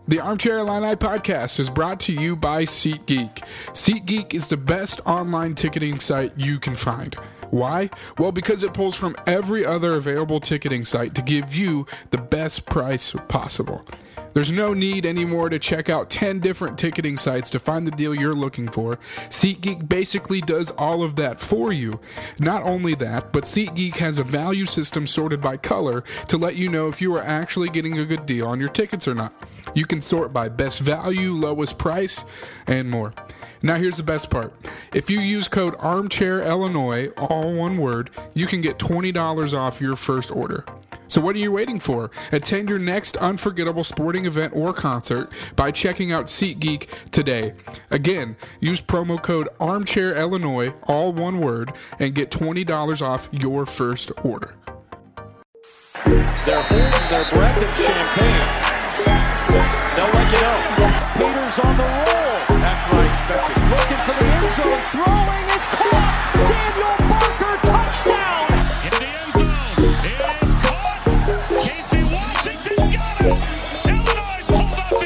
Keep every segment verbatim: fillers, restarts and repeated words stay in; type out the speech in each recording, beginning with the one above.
The Armchair Illini podcast is brought to you by SeatGeek. SeatGeek is the best online ticketing site you can find. Why? Well, because it pulls from every other available ticketing site to give you the best price possible. There's no need anymore to check out ten different ticketing sites to find the deal you're looking for. SeatGeek basically does all of that for you. Not only that, but SeatGeek has a value system sorted by color to let you know if you are actually getting a good deal on your tickets or not. You can sort by best value, lowest price, and more. Now here's the best part. If you use code ArmchairIllinois, all one word, you can get twenty dollars off your first order. So what are you waiting for? Attend your next unforgettable sporting event or concert by checking out SeatGeek today. Again, use promo code ArmchairIllinois, all one word, and get twenty dollars off your first order. They're holding their breath in Champaign. They'll let you know. Peters on the roll. That's what I expected. Looking for the end zone, throwing, it's caught! Daniel Parker, touchdown! Into the end zone, it is caught! Casey Washington's got it! Illinois pulled off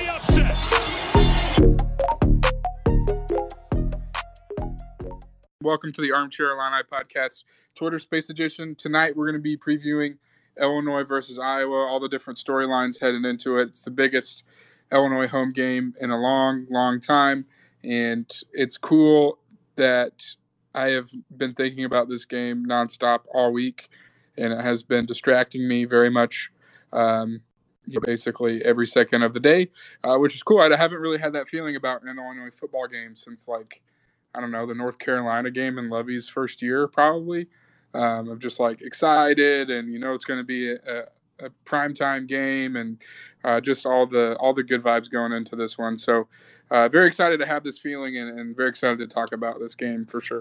the upset! Welcome to the Armchair Illini podcast, Twitter Space Edition. Tonight we're going to be previewing Illinois versus Iowa, all the different storylines heading into it. It's the biggest Illinois home game in a long, long time, and it's cool that I have been thinking about this game nonstop all week, and it has been distracting me very much, um, basically every second of the day, uh, which is cool. I haven't really had that feeling about an Illinois football game since, like, I don't know, the North Carolina game in Lovey's first year, probably. Um, I'm just like excited, and you know it's going to be a, a primetime game, and uh, just all the all the good vibes going into this one. So, uh, very excited to have this feeling, and, and very excited to talk about this game for sure.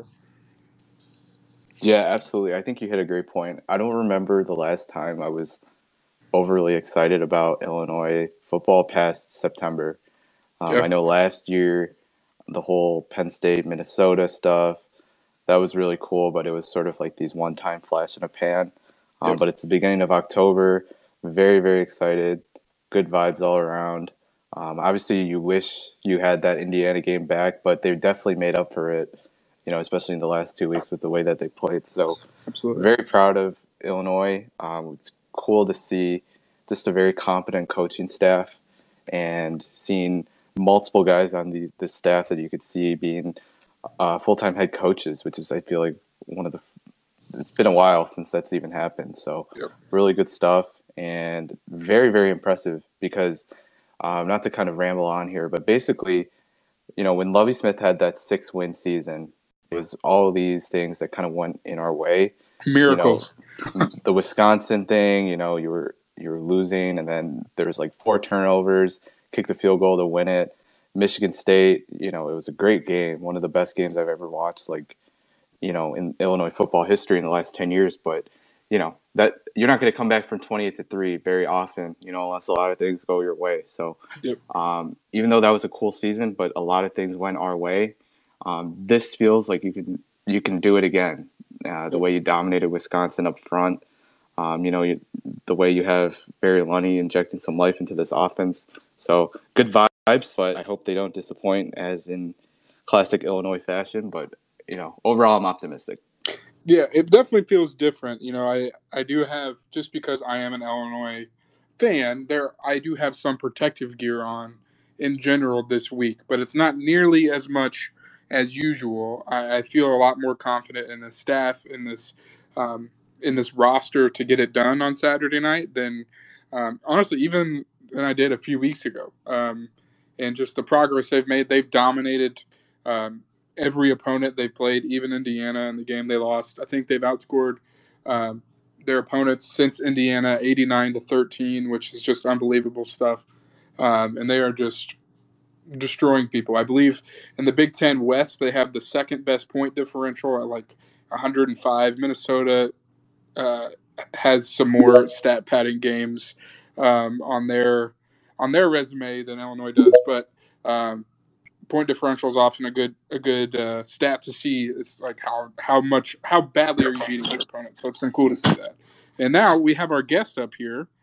Yeah, absolutely. I think you hit a great point. I don't remember the last time I was overly excited about Illinois football past September. Um, Yep. I know last year the whole Penn State Minnesota stuff. That was really cool, but it was sort of like these one-time flash in a pan. Um, Yep. But it's the beginning of October. Very, very excited. Good vibes all around. Um, obviously, you wish you had that Indiana game back, but they definitely made up for it, you know, especially in the last two weeks with the way that they played. So Absolutely. very proud of Illinois. Um, it's cool to see just a very competent coaching staff and seeing multiple guys on the, the staff that you could see being Uh, full-time head coaches, which is, I feel like, one of the – it's been a while since that's even happened. So Yep. really good stuff and very, very impressive because um, not to kind of ramble on here, but basically, you know, when Lovie Smith had that six-win season, it was all these things that kind of went in our way. Miracles. You know, the Wisconsin thing, you know, you were you were losing, and then there was like four turnovers, kick the field goal to win it. Michigan State, you know, it was a great game, one of the best games I've ever watched, like, you know, in Illinois football history in the last ten years. But, you know, that you're not going to come back from twenty-eight to three very often, you know, unless a lot of things go your way. So Yep. um, even though that was a cool season, but a lot of things went our way, um, this feels like you can you can do it again. Uh, the way you dominated Wisconsin up front, um, you know, you, the way you have Barry Lunny injecting some life into this offense. So good vibes. But I hope they don't disappoint as in classic Illinois fashion. But, you know, overall, I'm optimistic. Yeah, it definitely feels different. You know, I, I do have, just because I am an Illinois fan, there I do have some protective gear on in general this week, but it's not nearly as much as usual. I, I feel a lot more confident in the staff, in this um, in this roster to get it done on Saturday night than, um, honestly, even than I did a few weeks ago. Um, and just the progress they've made, they've dominated um, every opponent they played, even Indiana in the game they lost. I think they've outscored um, their opponents since Indiana eighty-nine to thirteen, which is just unbelievable stuff. Um, and they are just destroying people. I believe in the Big Ten West, they have the second best point differential at like one hundred five. Minnesota uh, has some more stat padding games um, on their on their resume than Illinois does, but um, point differential is often a good a good uh, stat to see. It's like how how much how badly are you beating your opponent. So it's been cool to see that. And now we have our guest up here,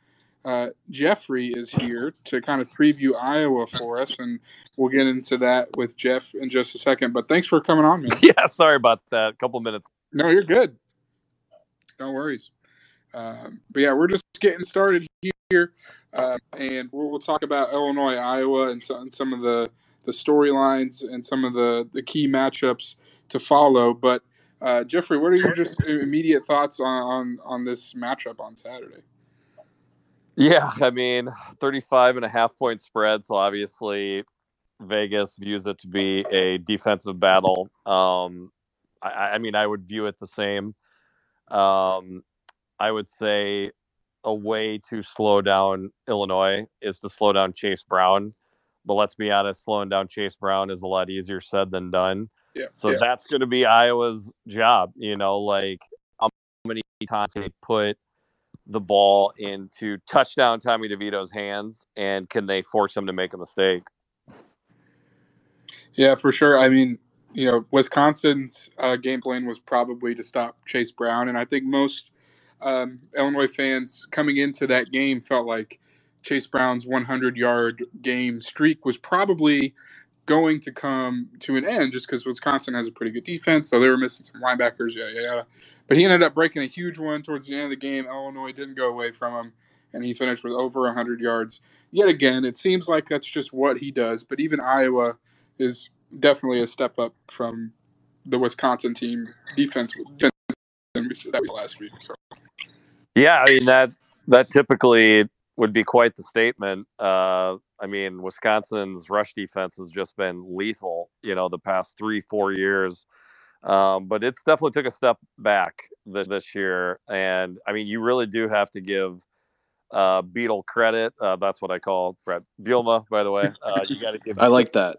uh, Jeffrey is here to kind of preview Iowa for us, and we'll get into that with Jeff in just a second. But thanks for coming on, man. Yeah, sorry about that. A couple minutes. No, you're good. No worries. Um, but yeah, we're just getting started here, uh, and we'll, we'll talk about Illinois, Iowa, and, so, and some of the, the storylines and some of the, the key matchups to follow. But uh, Jeffrey, what are your just immediate thoughts on, on, on this matchup on Saturday? Yeah, I mean, thirty-five and a half point spread. So obviously Vegas views it to be a defensive battle. Um, I, I mean, I would view it the same. Um, I would say a way to slow down Illinois is to slow down Chase Brown. But let's be honest, slowing down Chase Brown is a lot easier said than done. Yeah, so yeah. That's going to be Iowa's job. You know, like how many times can they put the ball into touchdown Tommy DeVito's hands, and can they force him to make a mistake? Yeah, for sure. I mean, you know, Wisconsin's uh, game plan was probably to stop Chase Brown, and I think most um, Illinois fans coming into that game felt like Chase Brown's hundred-yard game streak was probably going to come to an end just because Wisconsin has a pretty good defense, so they were missing some linebackers, yeah, yeah. But he ended up breaking a huge one towards the end of the game. Illinois didn't go away from him, and he finished with over one hundred yards. Yet again, it seems like that's just what he does, but even Iowa is definitely a step up from the Wisconsin team defense than we said that was last week. So. Yeah, I mean, that that typically would be quite the statement. Uh, I mean, Wisconsin's rush defense has just been lethal, you know, the past three, four years. Um, but it's definitely took a step back this, this year. And, I mean, you really do have to give uh, Beetle credit. Uh, that's what I call Brett Bielema, by the way. Uh, you got to give. I like that.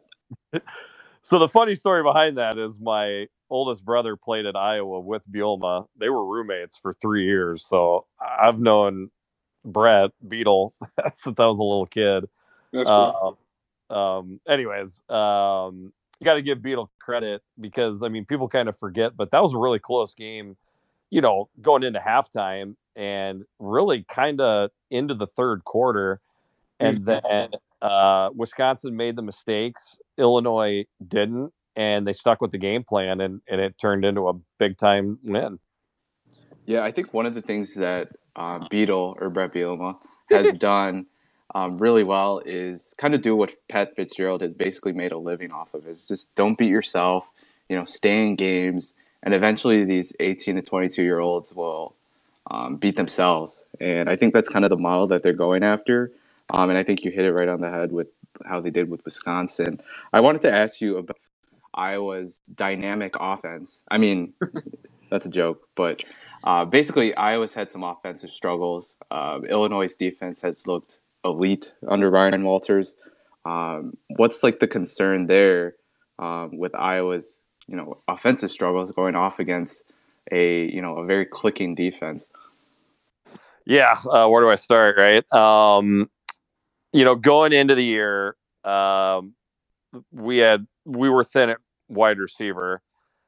So the funny story behind that is my oldest brother played at Iowa with Bielema. They were roommates for three years. So I've known Brett Beetle since I was a little kid. That's cool. Um, um, anyways, um, you got to give Beetle credit because, I mean, people kind of forget, but that was a really close game, you know, going into halftime and really kind of into the third quarter. And mm-hmm. then uh, Wisconsin made the mistakes. Illinois didn't, and they stuck with the game plan, and, and it turned into a big-time win. Yeah, I think one of the things that uh, Beetle, or Brett Bielema, has done um, really well is kind of do what Pat Fitzgerald has basically made a living off of. Is just don't beat yourself, you know, stay in games, and eventually these eighteen to twenty-two-year-olds will um, beat themselves. And I think that's kind of the model that they're going after. Um, and I think you hit it right on the head with how they did with Wisconsin. I wanted to ask you about Iowa's dynamic offense. I mean, that's a joke, but uh, basically Iowa's had some offensive struggles. Uh, Illinois' defense has looked elite under Ryan Walters. Um, what's like the concern there um, with Iowa's, you know, offensive struggles going off against a, you know, a very clicking defense? Yeah, uh, where do I start, right? Um, you know, going into the year, um, we had we were thin at wide receiver.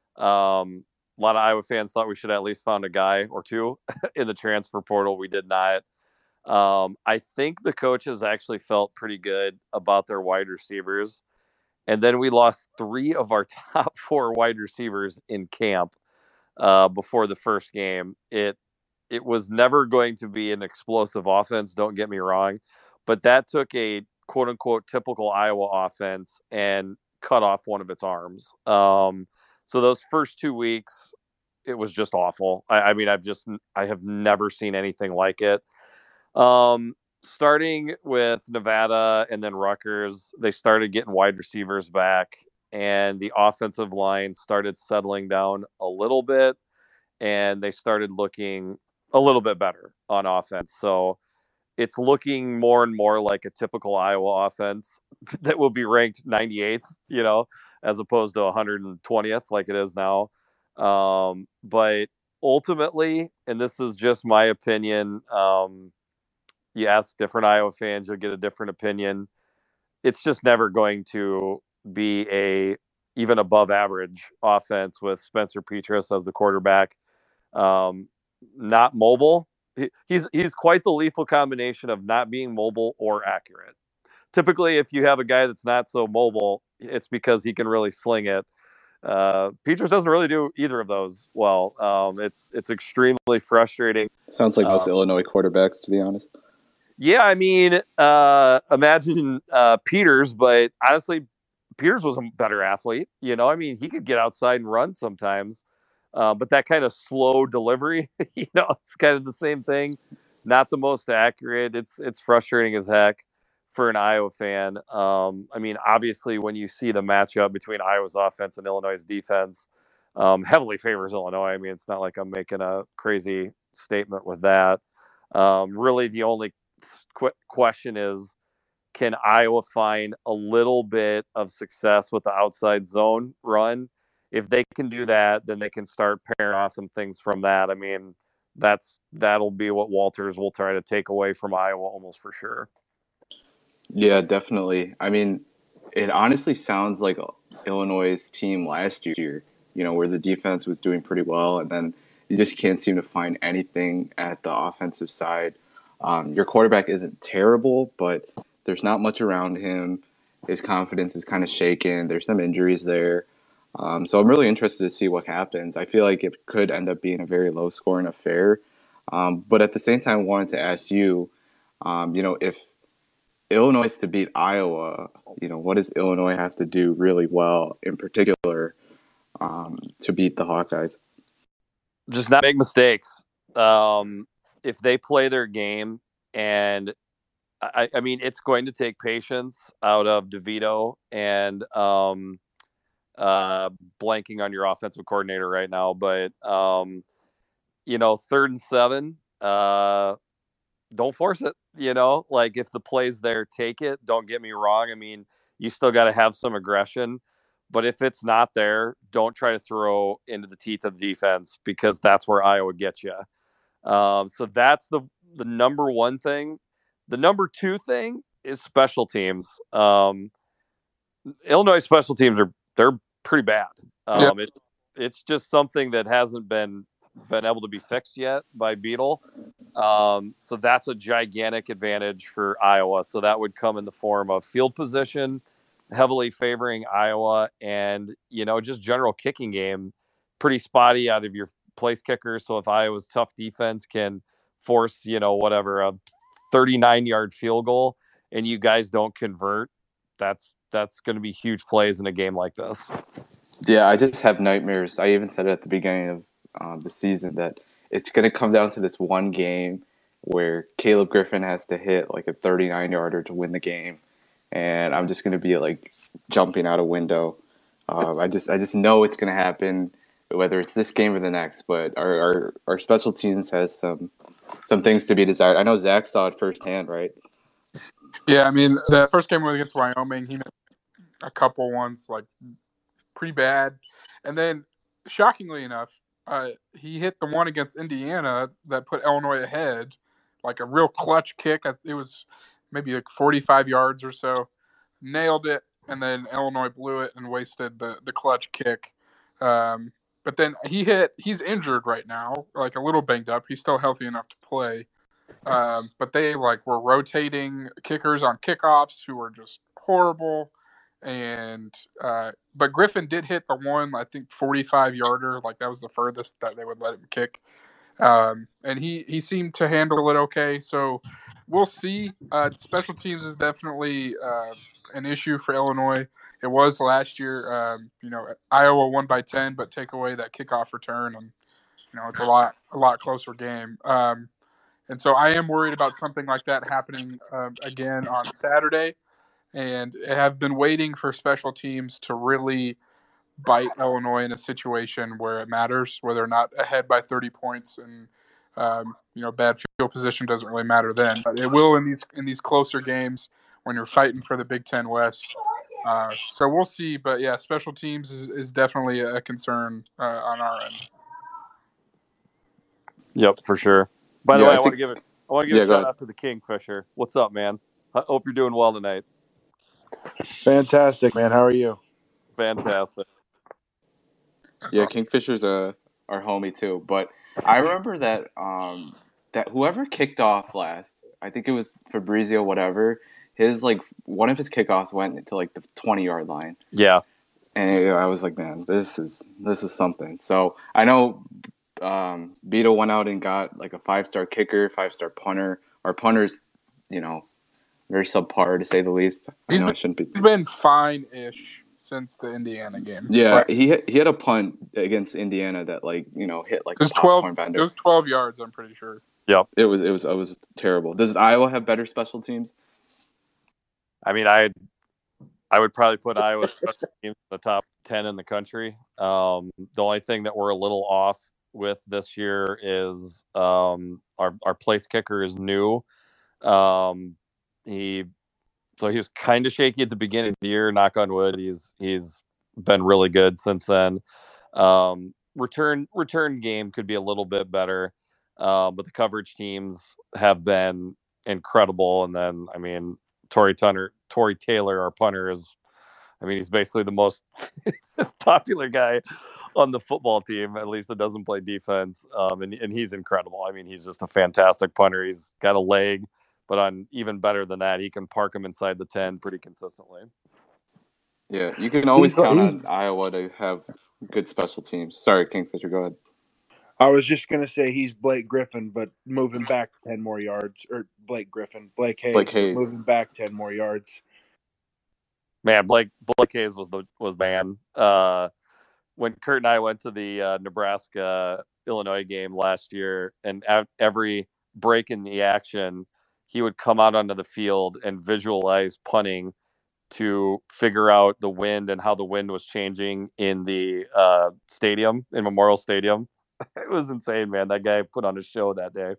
Um, a lot of Iowa fans thought we should at least found a guy or two in the transfer portal. We did not. Um, I think the coaches actually felt pretty good about their wide receivers. And then we lost three of our top four wide receivers in camp uh, before the first game. It it was never going to be an explosive offense, don't get me wrong. But that took a quote-unquote typical Iowa offense and cut off one of its arms. Um, so those first two weeks, it was just awful. I, I mean, I've just I have never seen anything like it. Um, starting with Nevada and then Rutgers, they started getting wide receivers back, and the offensive line started settling down a little bit, and they started looking a little bit better on offense. So it's looking more and more like a typical Iowa offense that will be ranked ninety-eighth, you know, as opposed to one hundred twentieth like it is now. Um, but ultimately, and this is just my opinion, um, you ask different Iowa fans, you'll get a different opinion. It's just never going to be a even above average offense with Spencer Petras as the quarterback. Um, not mobile he, he's he's quite the lethal combination of not being mobile or accurate. Typically, if you have a guy that's not so mobile, it's because he can really sling it. Uh, Peters doesn't really do either of those well. Um, it's it's extremely frustrating. Sounds like most um, Illinois quarterbacks, to be honest. Yeah, I mean, uh, imagine uh, Peters, but honestly, Peters was a better athlete. You know, I mean, he could get outside and run sometimes, uh, but that kind of slow delivery, you know, it's kind of the same thing. Not the most accurate. It's it's frustrating as heck for an Iowa fan. Um, I mean, obviously, when you see the matchup between Iowa's offense and Illinois' defense, um, heavily favors Illinois. I mean, it's not like I'm making a crazy statement with that. Um, really, the only qu- question is, can Iowa find a little bit of success with the outside zone run? If they can do that, then they can start pairing off some things from that. I mean, that's that'll be what Walters will try to take away from Iowa almost for sure. Yeah, definitely. I mean, it honestly sounds like Illinois' team last year, you know, where the defense was doing pretty well, and then you just can't seem to find anything at the offensive side. Um, your quarterback isn't terrible, but there's not much around him. His confidence is kind of shaken. There's some injuries there. Um, so I'm really interested to see what happens. I feel like it could end up being a very low-scoring affair. Um, but at the same time, I wanted to ask you, um, you know, if Illinois to beat Iowa, you know, what does Illinois have to do really well in particular um, to beat the Hawkeyes? Just not make mistakes. Um, if they play their game, and I, I mean, it's going to take patience out of DeVito and um, uh, blanking on your offensive coordinator right now, but um, you know, third and seven, uh, don't force it. You know, like if the play's there, take it. Don't get me wrong. I mean, you still got to have some aggression, but if it's not there, don't try to throw into the teeth of the defense, because that's where Iowa gets you. Um, so that's the the number one thing. The number two thing is special teams. Um, Illinois special teams are they're pretty bad. Um, Yep. It's it's just something that hasn't been been able to be fixed yet by Beetle. Um, so that's a gigantic advantage for Iowa. So that would come in the form of field position, heavily favoring Iowa, and, you know, just general kicking game, pretty spotty out of your place kickers. So if Iowa's tough defense can force, you know, whatever, a thirty-nine yard field goal and you guys don't convert, that's, that's going to be huge plays in a game like this. Yeah, I just have nightmares. I even said it at the beginning of um, the season that it's going to come down to this one game where Caleb Griffin has to hit like a thirty-nine yarder to win the game, and I'm just going to be like jumping out a window. Uh, I just I just know it's going to happen, whether it's this game or the next. But our, our our special teams has some some things to be desired. I know Zach saw it firsthand, right? Yeah, I mean, the first game was against Wyoming. He made a couple ones, like, pretty bad. And then, shockingly enough, uh, he hit the one against Indiana that put Illinois ahead, like a real clutch kick. It was maybe like forty-five yards or so. Nailed it, and then Illinois blew it and wasted the, the clutch kick. Um, but then he hit – he's injured right now, like a little banged up. He's still healthy enough to play. Um, but they like were rotating kickers on kickoffs who were just horrible. And uh, but Griffin did hit the one, I think, forty-five yarder. Like that was the furthest that they would let him kick. Um, and he, he seemed to handle it okay. So we'll see. Uh, special teams is definitely uh, an issue for Illinois. It was last year. Um, you know, Iowa won by ten, but take away that kickoff return, and you know it's a lot a lot closer game. Um, And so I am worried about something like that happening uh, again on Saturday, and have been waiting for special teams to really bite Illinois in a situation where it matters, where they're not ahead by thirty points, and um, you know bad field position doesn't really matter then, but it will in these in these closer games when you're fighting for the Big Ten West. Uh, so we'll see, but yeah, special teams is, is definitely a concern uh, on our end. Yep, for sure. By the Yeah, way, I, I want to think- give it. I want to give Yeah, a go shout ahead. out to the Kingfisher. What's up, man? I hope you're doing well tonight. Fantastic, man. How are you? Fantastic. Yeah, Kingfisher's a our homie too. But I remember that um, that whoever kicked off last, I think it was Fabrizio, whatever. His like one of his kickoffs went to like the twenty yard line. Yeah, and I was like, man, this is this is something. So I know um, Beto went out and got like a five star kicker, five star punter. Our punter's, you know, very subpar to say the least. I He's know been, it shouldn't be. He's been fine-ish since the Indiana game. Yeah, Right. he hit, he had a punt against Indiana that like you know hit like It was a popcorn twelve. bender. It was twelve yards. I'm pretty sure. yep. It was it was it was terrible. Does Iowa have better special teams? I mean, I I would probably put Iowa special teams in the top ten in the country. Um, the only thing that we're a little off with this year is um, our our place kicker is new. Um, he so he was kind of shaky at the beginning of the year. Knock on wood, he's he's been really good since then. Um, return return game could be a little bit better, uh, but the coverage teams have been incredible. And then I mean, Tory Tunner, Tory Taylor, our punter, is I mean he's basically the most popular guy on the football team, at least that doesn't play defense. Um, and, and he's incredible. I mean, he's just a fantastic punter. He's got a leg, but on even better than that, he can park him inside the ten pretty consistently. Yeah, you can always He's- count he's- on Iowa to have good special teams. Sorry, Kingfisher, go ahead. I was just gonna say he's Blake Griffin, but moving back ten more yards, or Blake Griffin, Blake Hayes, Blake Hayes. moving back ten more yards. Man, Blake Blake Hayes was the was the man. Uh, when Kurt and I went to the uh, Nebraska Illinois game last year, and at every break in the action, he would come out onto the field and visualize punting to figure out the wind and how the wind was changing in the uh, stadium, in Memorial Stadium. It was insane, man. That guy put on a show that day.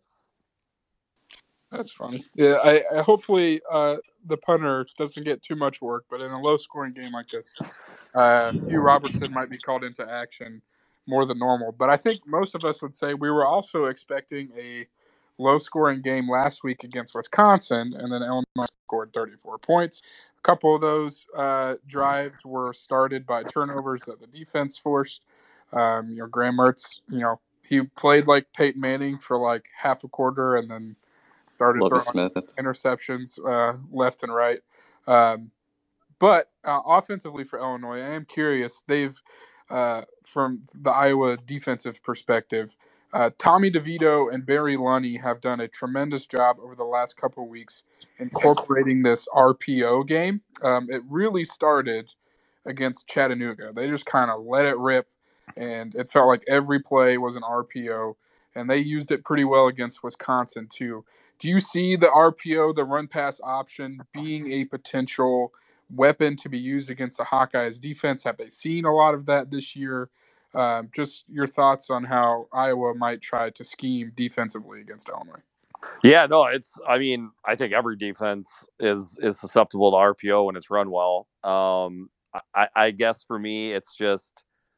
That's funny. Yeah, I, I hopefully uh, the punter doesn't get too much work, but in a low-scoring game like this, uh, Hugh Robertson might be called into action more than normal. But I think most of us would say we were also expecting a low-scoring game last week against Wisconsin, and then Illinois scored thirty-four points. A couple of those uh, drives were started by turnovers that the defense forced. Um, you know, Graham Mertz, you know, he played like Peyton Manning for like half a quarter, and then started Lovie throwing Smith. interceptions uh, left and right. Um, but uh, offensively for Illinois, I am curious. They've, uh, from the Iowa defensive perspective, uh, Tommy DeVito and Barry Lunny have done a tremendous job over the last couple of weeks incorporating this R P O game. Um, it really started against Chattanooga. They just kind of let it rip, and it felt like every play was an R P O, and they used it pretty well against Wisconsin too. Do you see the R P O, the run-pass option, being a potential weapon to be used against the Hawkeyes defense? Have they seen a lot of that this year? Um, just your thoughts on how Iowa might try to scheme defensively against Illinois. Yeah, no, it's. I mean, I think every defense is is susceptible to R P O when it's run well. Um, I, I guess for me, it's just.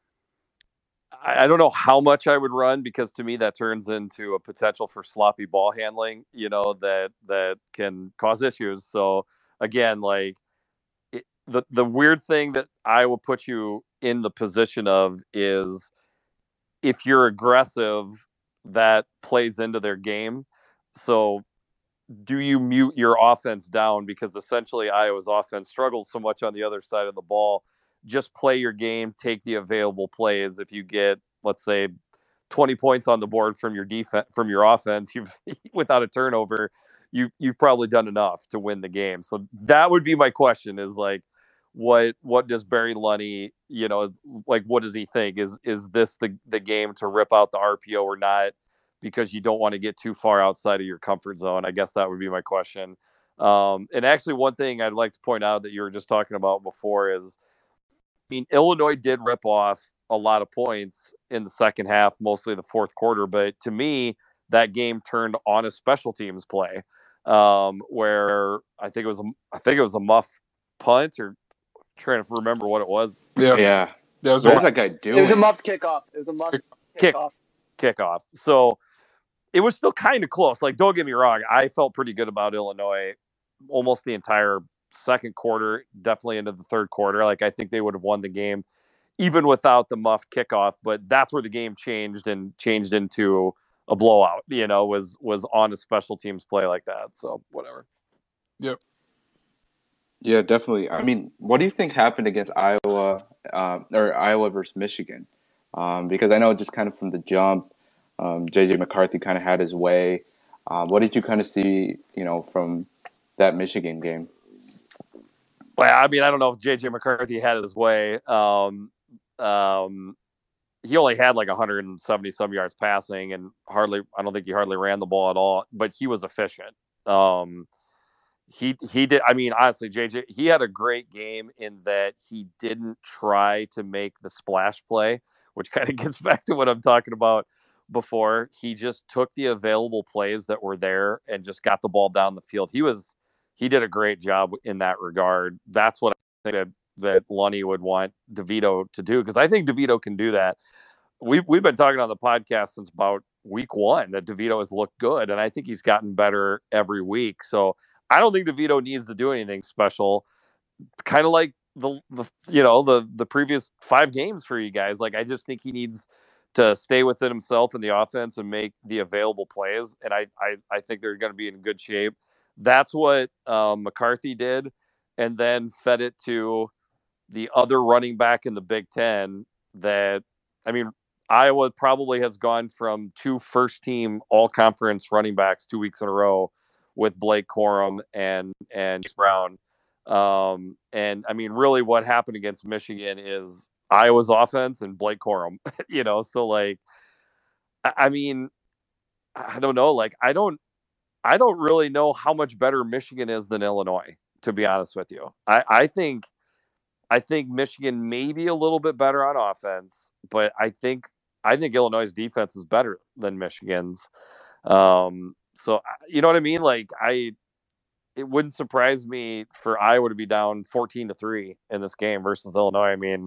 I don't know how much I would run, because to me that turns into a potential for sloppy ball handling, you know, that that can cause issues. So again, like it, the the weird thing that I will put you in the position of is if you're aggressive, that plays into their game. So do you mute your offense down? Because essentially Iowa's offense struggles so much on the other side of the ball. Just play your game, take the available plays. If you get, let's say, twenty points on the board from your defense, from your offense, you've without a turnover, you you've probably done enough to win the game. So that would be my question: is like, what what does Barry Lunny, you know, like what does he think? Is is this the the game to rip out the R P O or not? Because you don't want to get too far outside of your comfort zone. I guess that would be my question. Um, and actually, one thing I'd like to point out that you were just talking about before is, I mean, Illinois did rip off a lot of points in the second half, mostly the fourth quarter. But to me, that game turned on a special teams play, um, where I think it was a, I think it was a muff punt, or I'm trying to remember what it was. Yeah, Yeah. yeah. It was What is a- that guy doing? It was a muff kickoff. It was a muff Kick. kickoff. Kickoff. So it was still kind of close. Like, don't get me wrong, I felt pretty good about Illinois almost the entire second quarter, definitely into the third quarter. Like, I think they would have won the game even without the muff kickoff, but that's where the game changed and changed into a blowout. You know, was was on a special teams play like that. So whatever. Yep. Yeah, definitely. I mean, what do you think happened against Iowa uh, or Iowa versus Michigan? Um, because I know just kind of from the jump, um, J J McCarthy kind of had his way. Um, what did you kind of see, you know, from that Michigan game? Well, I mean, I don't know if J J McCarthy had his way. Um, um, he only had like one hundred seventy some yards passing, and hardly, I don't think he hardly ran the ball at all. But he was efficient. Um, He he did. I mean, honestly, J J, he had a great game in that he didn't try to make the splash play, which kind of gets back to what I'm talking about before. He just took the available plays that were there and just got the ball down the field. He was he did a great job in that regard. That's what I think that, that Lunny would want DeVito to do, because I think DeVito can do that. We've we've been talking on the podcast since about week one that DeVito has looked good, and I think he's gotten better every week. So I don't think DeVito needs to do anything special. Kind of like the, the you know the the previous five games for you guys. Like, I just think he needs to stay within himself in the offense and make the available plays. And I I, I think they're going to be in good shape. That's what um, McCarthy did, and then fed it to the other running back in the Big Ten. That I mean, Iowa probably has gone from two first team all conference running backs two weeks in a row with Blake Corum and and Brown. Um, and I mean, really what happened against Michigan is Iowa's offense and Blake Corum, you know, so like, I, I mean, I don't know, like, I don't, I don't really know how much better Michigan is than Illinois, to be honest with you. I, I think, I think Michigan may be a little bit better on offense, but I think, I think Illinois' defense is better than Michigan's. Um, So, you know what I mean? Like, I, it wouldn't surprise me for Iowa to be down fourteen to three in this game versus Illinois. I mean,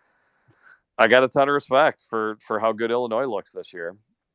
I got a ton of respect for, for how good Illinois looks this year.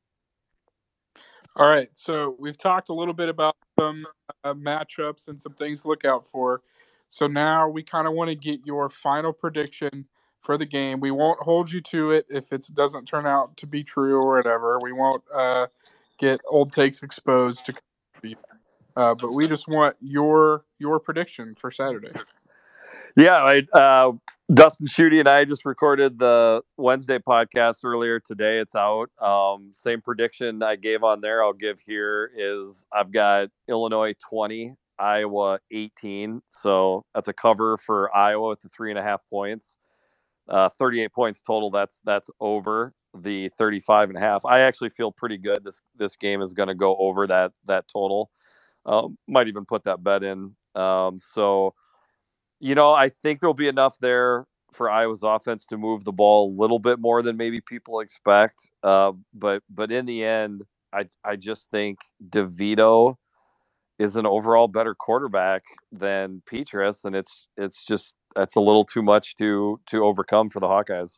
All right. So we've talked a little bit about some uh, matchups and some things to look out for. So now we kind of want to get your final prediction for the game. We won't hold you to it if it doesn't turn out to be true or whatever. We won't, uh, get old takes exposed to, uh, but we just want your your prediction for Saturday. Yeah, I, uh, Dustin Schutte and I just recorded the Wednesday podcast earlier today. It's out. Um, same prediction I gave on there, I'll give here. Is I've got Illinois twenty, Iowa eighteen. So that's a cover for Iowa with the three and a half points. Uh, thirty-eight points total. That's that's over the thirty-five and a half. I actually feel pretty good. This this game is going to go over that that total. Um, might even put that bet in. Um, so, you know, I think there'll be enough there for Iowa's offense to move the ball a little bit more than maybe people expect. Uh, but but in the end, I I just think DeVito is an overall better quarterback than Petras, and it's it's just that's a little too much to to overcome for the Hawkeyes.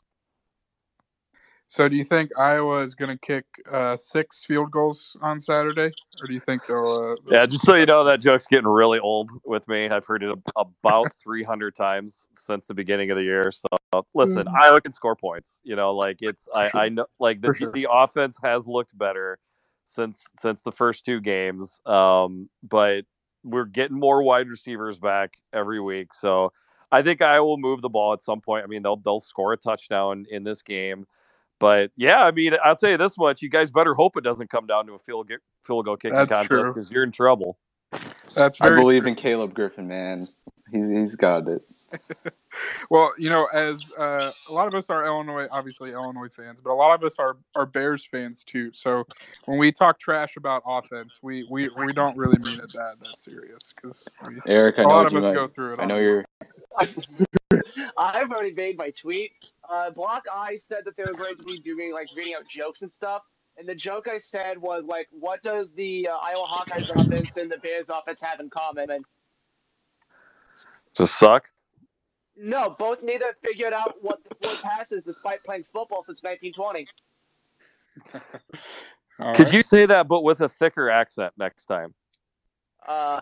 So do you think Iowa is going to kick uh, six field goals on Saturday, or do you think they'll? Uh, they'll yeah, just so you know, that joke's getting really old with me. I've heard it about three hundred times since the beginning of the year. So listen, mm. Iowa can score points. You know, like it's I, sure. I know like the sure. the offense has looked better since since the first two games, um, but we're getting more wide receivers back every week. So I think Iowa will move the ball at some point. I mean, they'll they'll score a touchdown in this game. But yeah, I mean, I'll tell you this much: you guys better hope it doesn't come down to a field get, field goal kicking That's contest, because you're in trouble. That's very I believe true. in Caleb Griffin, man. He's he's got it. Well, you know, as uh, a lot of us are Illinois, obviously Illinois fans, but a lot of us are, are Bears fans too. So when we talk trash about offense, we, we, we don't really mean it that that serious, because Eric, I a know lot of you us might, go through it. I know you're. I've already made my tweet. Uh, Block Eye said that they were going to be doing like reading out jokes and stuff. And the joke I said was like, what does the uh, Iowa Hawkeyes offense and the Bears offense have in common? And just suck? No, both neither figured out what the four passes despite playing football since nineteen twenty. Could right. you say that, but with a thicker accent next time? Uh.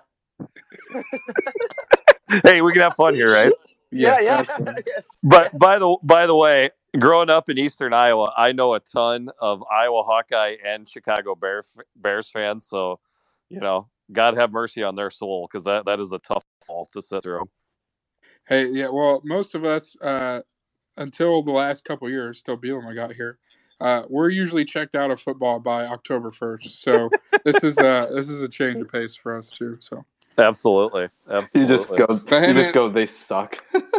Hey, we can have fun here, right? Yes, yeah, yeah. Yes. But by the by the way, growing up in Eastern Iowa, I know a ton of Iowa Hawkeye and Chicago Bear, Bears fans. So, you know, God have mercy on their soul, because that, that is a tough fault to sit through. Hey, yeah, well, most of us, uh, until the last couple of years, till Bielema got here, uh, we're usually checked out of football by October first. So this is a this is a change of pace for us too. So Absolutely, absolutely. You just go. But hey, you man, just go. They suck.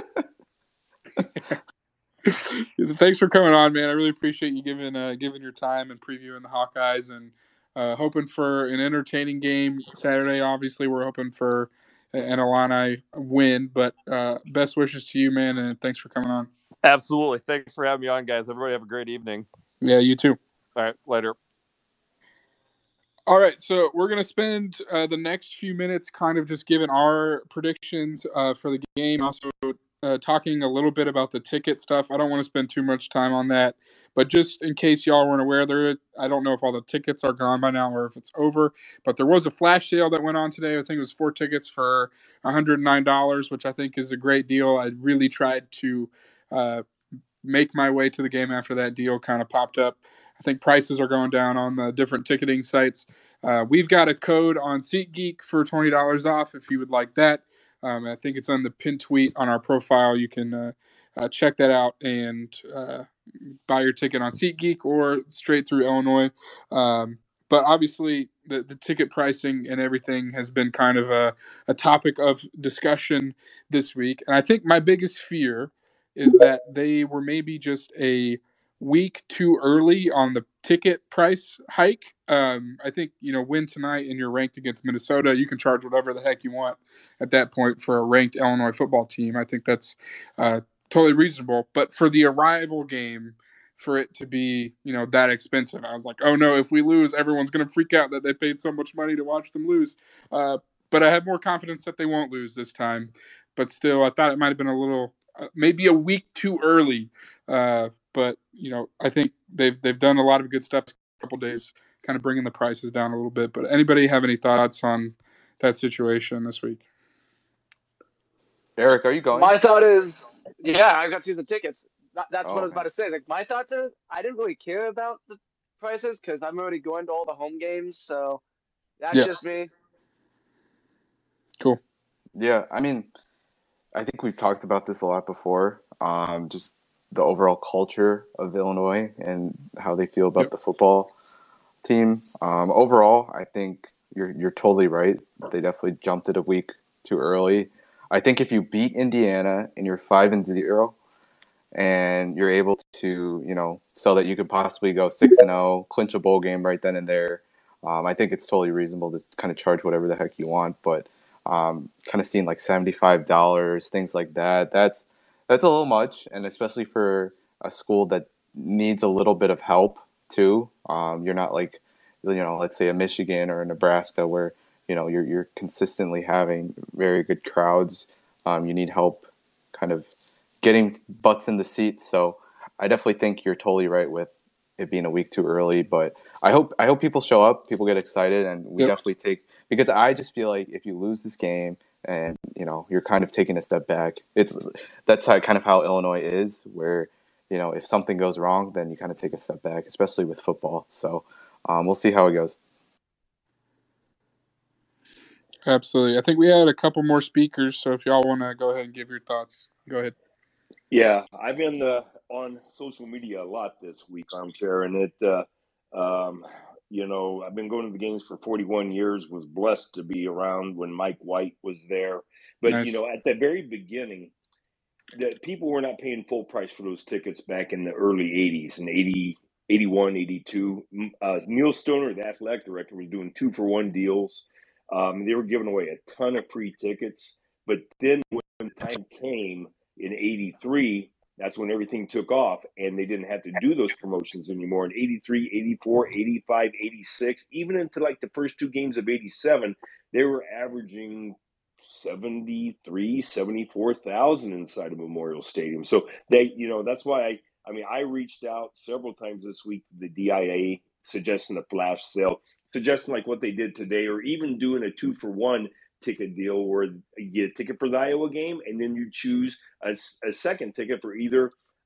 thanks for coming on, man. I really appreciate you giving uh, giving your time and previewing the Hawkeyes, and uh, hoping for an entertaining game Saturday. Obviously, we're hoping for an Illini win, but uh, best wishes to you, man, and thanks for coming on. Absolutely. Thanks for having me on, guys. Everybody have a great evening. Yeah, you too. All right, later. All right, so we're going to spend uh, the next few minutes kind of just giving our predictions uh, for the game, also uh, talking a little bit about the ticket stuff. I don't want to spend too much time on that, but just in case y'all weren't aware, there, I don't know if all the tickets are gone by now or if it's over, but there was a flash sale that went on today. I think it was four tickets for one hundred nine dollars, which I think is a great deal. I really tried to uh, make my way to the game after that deal kind of popped up. I think prices are going down on the different ticketing sites. Uh, we've got a code on SeatGeek for twenty dollars off if you would like that. Um, I think it's on the pin tweet on our profile. You can uh, uh, check that out and uh, buy your ticket on SeatGeek or straight through Illinois. Um, but obviously, the, the ticket pricing and everything has been kind of a, a topic of discussion this week. And I think my biggest fear is that they were maybe just a week too early on the ticket price hike. Um, I think, you know, win tonight and you're ranked against Minnesota, you can charge whatever the heck you want at that point for a ranked Illinois football team. I think that's uh, totally reasonable. But for the arrival game, for it to be, you know, that expensive, I was like, oh no, if we lose, everyone's going to freak out that they paid so much money to watch them lose. Uh, but I have more confidence that they won't lose this time. But still, I thought it might have been a little, uh, maybe a week too early. Uh, But, you know, I think they've they've done a lot of good stuff a couple days, kind of bringing the prices down a little bit. But anybody have any thoughts on that situation this week? Eric, are you going? My thought is, yeah, I got season tickets. That, that's Oh, what I was okay. about to say. Like, my thoughts is, I didn't really care about the prices because I'm already going to all the home games. So that's Yeah. just me. Cool. Yeah, I mean, I think we've talked about this a lot before. Um, just the overall culture of Illinois and how they feel about Yep. the football team. Um, overall, I think you're you're totally right. They definitely jumped it a week too early. I think if you beat Indiana and you're five and zero, and you're able to, you know, so that you could possibly go six and zero, clinch a bowl game right then and there, um, I think it's totally reasonable to kind of charge whatever the heck you want. But um, kind of seeing like seventy-five dollars, things like that, that's that's a little much, and especially for a school that needs a little bit of help too. Um, you're not like, you know, let's say a Michigan or a Nebraska where, you know, you're you're consistently having very good crowds. Um, you need help kind of getting butts in the seats. So I definitely think you're totally right with it being a week too early. But I hope I hope people show up, people get excited, and we Yep. definitely take, because I just feel like if you lose this game and, you know, you're kind of taking a step back. It's that's how, kind of how Illinois is, where, you know, if something goes wrong, then you kind of take a step back, especially with football. So um, we'll see how it goes. Absolutely. I think we had a couple more speakers, so if y'all want to go ahead and give your thoughts, go ahead. Yeah, I've been uh, on social media a lot this week, Armchair, and it, uh, um, you know, I've been going to the games for forty-one years, was blessed to be around when Mike White was there. But, Nice. you know, at the very beginning, the people were not paying full price for those tickets back in the early eighties, in eighty, eighty-one, eighty-two. Uh, Neil Stoner, the athletic director, was doing two for one deals. Um, they were giving away a ton of free tickets. But then when the time came in eighty-three, that's when everything took off, and they didn't have to do those promotions anymore. In eighty-three, eighty-four, eighty-five, eighty-six, even into like the first two games of eighty-seven, they were averaging seventy-three, seventy-four thousand inside of Memorial Stadium. So they, you know, that's why I, I mean, I reached out several times this week to the D I A suggesting a flash sale, suggesting like what they did today, or even doing a two for one ticket deal where you get a ticket for the Iowa game and then you choose a, a second ticket for either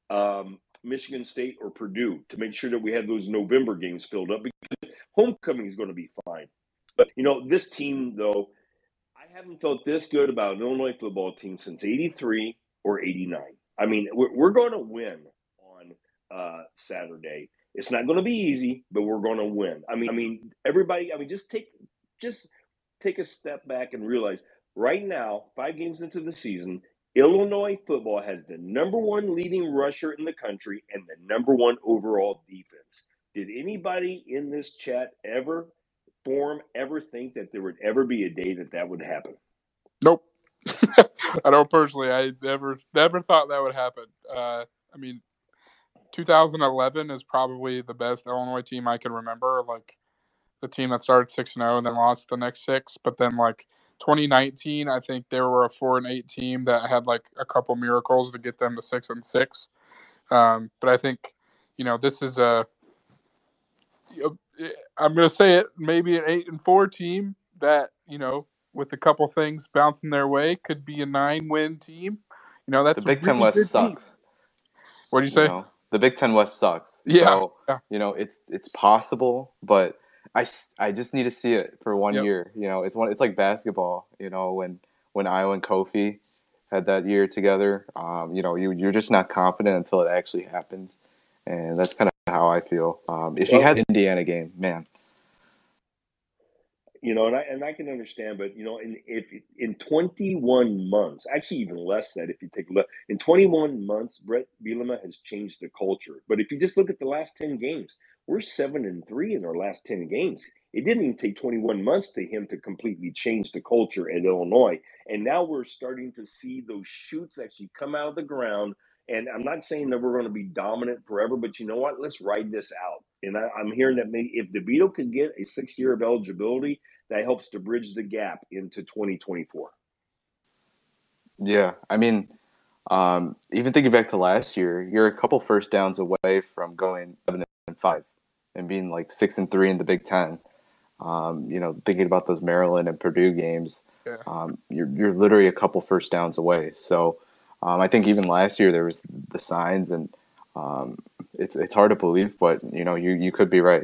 um, Michigan State or Purdue to make sure that we have those November games filled up because homecoming is going to be fine. But, you know, this team, though, I haven't felt this good about an Illinois football team since eighty-three or eighty-nine. I mean, we're, we're going to win on uh, Saturday. It's not going to be easy, but we're going to win. I mean, I mean, everybody. I mean, just take just take a step back and realize right now, five games into the season, Illinois football has the number one leading rusher in the country and the number one overall defense. Did anybody in this chat ever form ever think that there would ever be a day that that would happen? Nope. I don't personally. I never never thought that would happen. Uh, I mean, two thousand eleven is probably the best Illinois team I can remember. Like the team that started six and zero and then lost the next six. But then like twenty nineteen, I think they were a four and eight team that had like a couple miracles to get them to six and six. Um, but I think you know this is a. I'm going to say it. Maybe an eight and four team that you know. With a couple things bouncing their way, could be a nine-win team. You know, that's the Big a Ten really West good sucks. Team. What do you say? You know, the Big Ten West sucks. Yeah, so, yeah. You know, it's it's possible, but I, I just need to see it for one Yep. year. You know, it's one. It's like basketball. You know, when when Iowa and Kofi had that year together. Um, you know, you you're just not confident until it actually happens, and that's kind of how I feel. Um, if you Well, had the Indiana game, man. You know, and I and I can understand, but you know, in if in twenty-one months, actually even less than that, if you take a look, in twenty-one months, Brett Bielema has changed the culture. But if you just look at the last ten games, we're seven and three in our last ten games. It didn't even take twenty-one months to him to completely change the culture at Illinois, and now we're starting to see those shoots actually come out of the ground. And I'm not saying that we're going to be dominant forever, but you know what? Let's ride this out. And I, I'm hearing that maybe if DeVito could get a six year of eligibility, that helps to bridge the gap into twenty twenty-four. Yeah, I mean, um, even thinking back to last year, you're a couple first downs away from going seven and five and being like six and three in the Big Ten. Um, you know, thinking about those Maryland and Purdue games, Yeah. um, you're you're literally a couple first downs away. So um, I think even last year there was the signs, and um, it's it's hard to believe, but you know, you you could be right.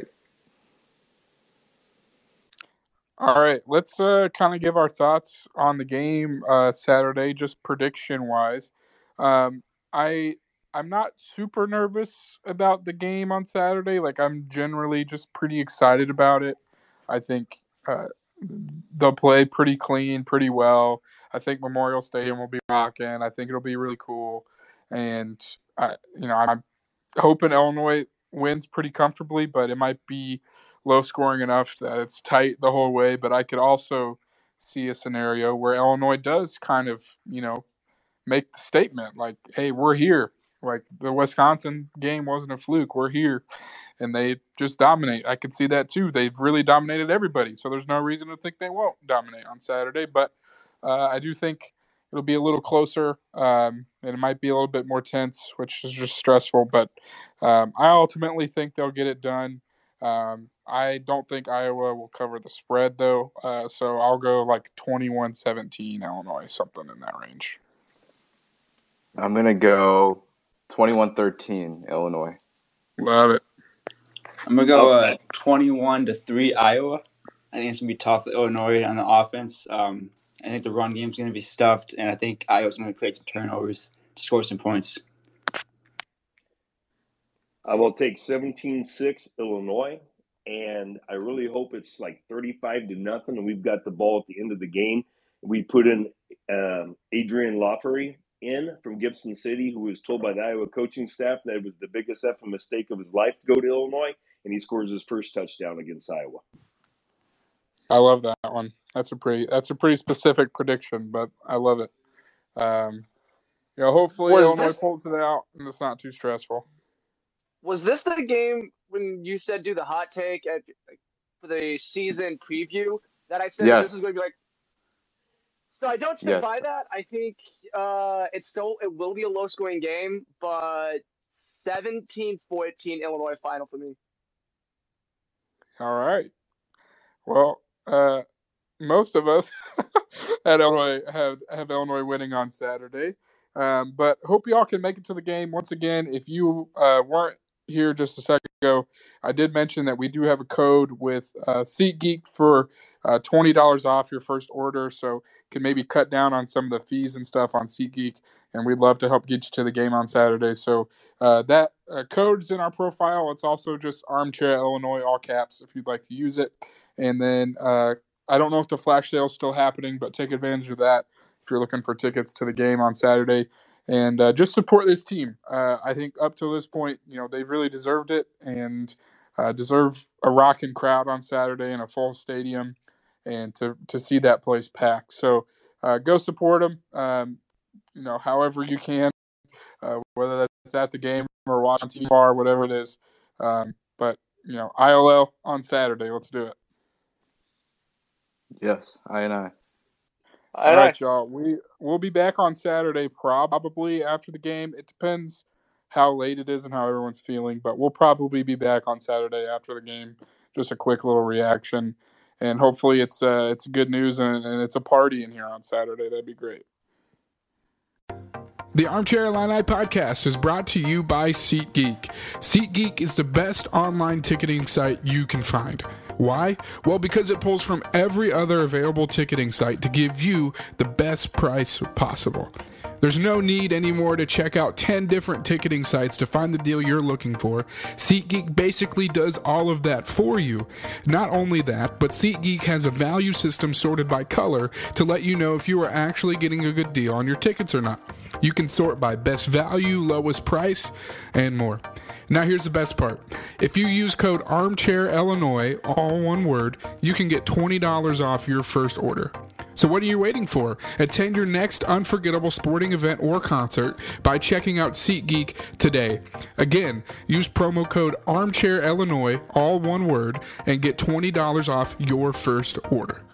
All right, let's uh, kind of give our thoughts on the game uh, Saturday, just prediction wise. Um, I I'm not super nervous about the game on Saturday. Like I'm generally just pretty excited about it. I think uh, they'll play pretty clean, pretty well. I think Memorial Stadium will be rocking. I think it'll be really cool, and I, you know, I'm hoping Illinois wins pretty comfortably, but it might be low scoring enough that it's tight the whole way. But I could also see a scenario where Illinois does kind of, you know, make the statement like, hey, we're here. Like the Wisconsin game wasn't a fluke. We're here. And they just dominate. I could see that too. They've really dominated everybody. So there's no reason to think they won't dominate on Saturday. But uh, I do think it'll be a little closer, um, and it might be a little bit more tense, which is just stressful. But um, I ultimately think they'll get it done. Um, I don't think Iowa will cover the spread, though. Uh, so I'll go like twenty-one seventeen Illinois, something in that range. I'm gonna go twenty-one thirteen Illinois. Love it. I'm gonna go uh, twenty-one to three Iowa. I think it's gonna be tough for Illinois on the offense. Um, I think the run game's gonna be stuffed, and I think Iowa's gonna create some turnovers to score some points. I will take seventeen six Illinois, and I really hope it's like thirty-five to nothing, and we've got the ball at the end of the game. We put in um, Adrian Lafferty in from Gibson City, who was told by the Iowa coaching staff that it was the biggest effing mistake of his life to go to Illinois, and he scores his first touchdown against Iowa. I love that one. That's a pretty that's a pretty specific prediction, but I love it. Um, you know, hopefully Was Illinois this- pulls it out and it's not too stressful. Was this the game when you said do the hot take at for the season preview that I said Yes. this is going to be like? So I don't stand Yes. by that. I think uh, it's still it will be a low scoring game, but seventeen fourteen Illinois final for me. All right. Well, uh, most of us at Illinois have, have Illinois winning on Saturday. Um, but hope y'all can make it to the game. Once again, if you uh, weren't here just a second ago, I did mention that we do have a code with uh, SeatGeek for uh, twenty dollars off your first order, so can maybe cut down on some of the fees and stuff on SeatGeek, and we'd love to help get you to the game on Saturday. So uh, that uh, code's in our profile. It's also just Armchair Illinois, all caps, if you'd like to use it. And then uh, I don't know if the flash sale is still happening, but take advantage of that if you're looking for tickets to the game on Saturday. And uh, just support this team. Uh, I think up to this point, you know, they've really deserved it and uh, deserve a rocking crowd on Saturday in a full stadium and to, to see that place packed. So uh, go support them, um, you know, however you can, uh, whether that's at the game or watching T V or whatever it is. Um, but, you know, I L L on Saturday. Let's do it. Yes, I and I. All right, y'all. We we'll be back on Saturday, probably after the game. It depends how late it is and how everyone's feeling, but we'll probably be back on Saturday after the game. Just a quick little reaction, and hopefully it's uh, it's good news and, and it's a party in here on Saturday. That'd be great. The Armchair Illini podcast is brought to you by SeatGeek. SeatGeek is the best online ticketing site you can find. Why? Well, because it pulls from every other available ticketing site to give you the best price possible. There's no need anymore to check out ten different ticketing sites to find the deal you're looking for. SeatGeek basically does all of that for you. Not only that, but SeatGeek has a value system sorted by color to let you know if you are actually getting a good deal on your tickets or not. You can sort by best value, lowest price, and more. Now here's the best part. If you use code ArmchairIllinois, all one word, you can get twenty dollars off your first order. So what are you waiting for? Attend your next unforgettable sporting event or concert by checking out SeatGeek today. Again, use promo code ArmchairIllinois, all one word, and get twenty dollars off your first order.